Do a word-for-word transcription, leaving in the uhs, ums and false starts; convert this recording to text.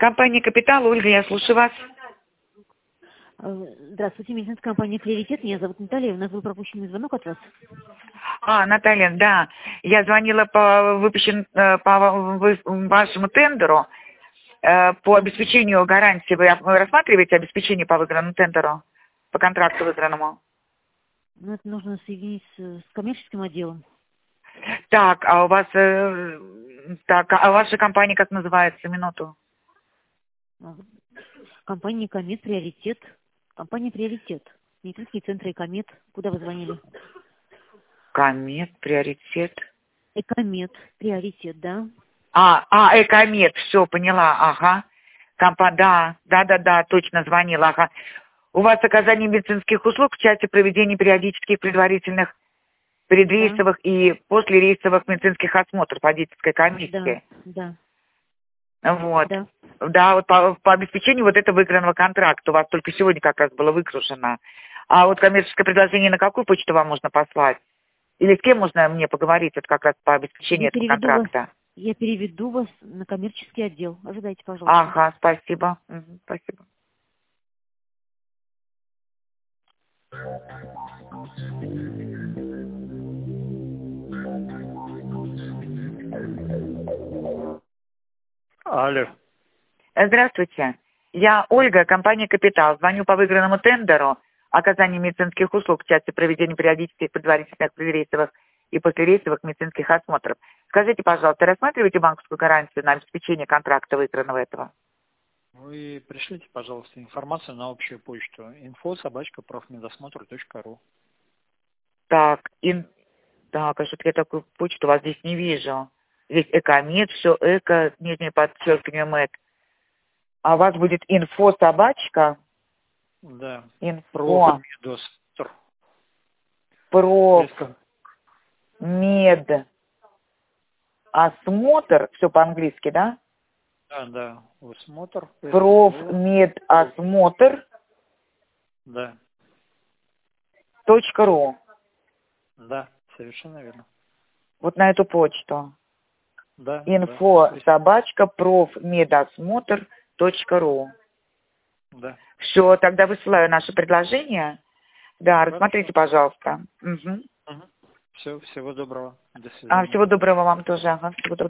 Компания «Капитал». Ольга, я слушаю вас. Здравствуйте, медицинская компания «Приоритет». Меня зовут Наталья. У нас был пропущенный звонок от вас. А, Наталья, да. Я звонила по, выпущен, по вашему тендеру по обеспечению гарантии. Вы рассматриваете обеспечение по выигранному тендеру? По контракту выигранному? Ну, это нужно соединить с, с коммерческим отделом. Так, а у вас... Так, а ваша компания как называется? Минуту. Компания «Комет», «Приоритет». Компания «Приоритет». Медицинские центры «Экомет». Куда вы звонили? Комет, «Приоритет». «Экомет», «Приоритет», да. А, а, «Экомет», все, поняла, ага. Компа, да, да, да, да, точно звонила, ага. У вас оказание медицинских услуг в части проведения периодических предварительных предрейсовых да. и послерейсовых медицинских осмотров водительской комиссии. Да, да. Вот. Да, да вот по, по обеспечению вот этого выигранного контракта. У вас только сегодня как раз было выгружено. А вот коммерческое предложение на какую почту вам можно послать? Или с кем можно мне поговорить вот как раз по обеспечению я этого контракта? Вас, я переведу вас на коммерческий отдел. Ожидайте, пожалуйста. Ага, спасибо. Угу, спасибо. Алло. Здравствуйте. Я Ольга, компания «Капитал». Звоню по выигранному тендеру оказания медицинских услуг в части проведения периодических предварительных предрейсовых и послерейсовых медицинских осмотров. Скажите, пожалуйста, рассматриваете банковскую гарантию на обеспечение контракта выигранного этого? Вы пришлите, пожалуйста, информацию на общую почту инфо собачка профмедосмотр точка ру. Так, ин... так, а что-то я такую почту у вас здесь не вижу. Здесь «Экомет», все «Эко», нижнее подчеркивание «Мед». А у вас будет инфо собачка? Да. Инфо. Профмедосмотр. Проф. Мед. Осмотр. Все по-английски, да? Да, да. Осмотр. Профмедосмотр. Да. Точка ру. Да, совершенно верно. Вот на эту почту. Да. Инфо да. собачка профмедосмотр точка ру. Да. Все, тогда высылаю наше предложение. Да, Хорошо. рассмотрите, пожалуйста. Угу. Угу. Все, всего доброго. До А, свидания. всего доброго вам тоже. Ага, всего доброго.